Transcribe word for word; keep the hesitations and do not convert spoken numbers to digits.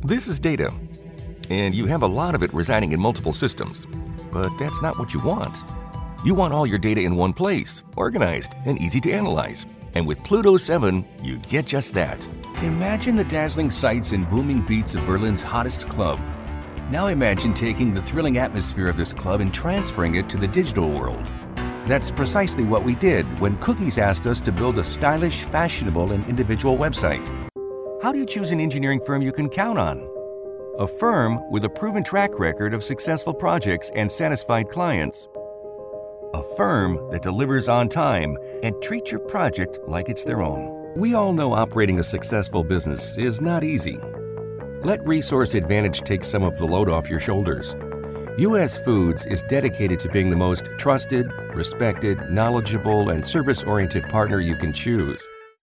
This is data, and you have a lot of it residing in multiple systems. But that's not what you want. You want all your data in one place, organized and easy to analyze. And with Pluto seven, you get just that. Imagine the dazzling sights and booming beats of Berlin's hottest club. Now imagine taking the thrilling atmosphere of this club and transferring it to the digital world. That's precisely what we did when Cookies asked us to build a stylish, fashionable, and individual website. How do you choose an engineering firm you can count on? A firm with a proven track record of successful projects and satisfied clients. A firm that delivers on time and treats your project like it's their own. We all know operating a successful business is not easy. Let Resource Advantage take some of the load off your shoulders. U S Foods is dedicated to being the most trusted, respected, knowledgeable, and service-oriented partner you can choose.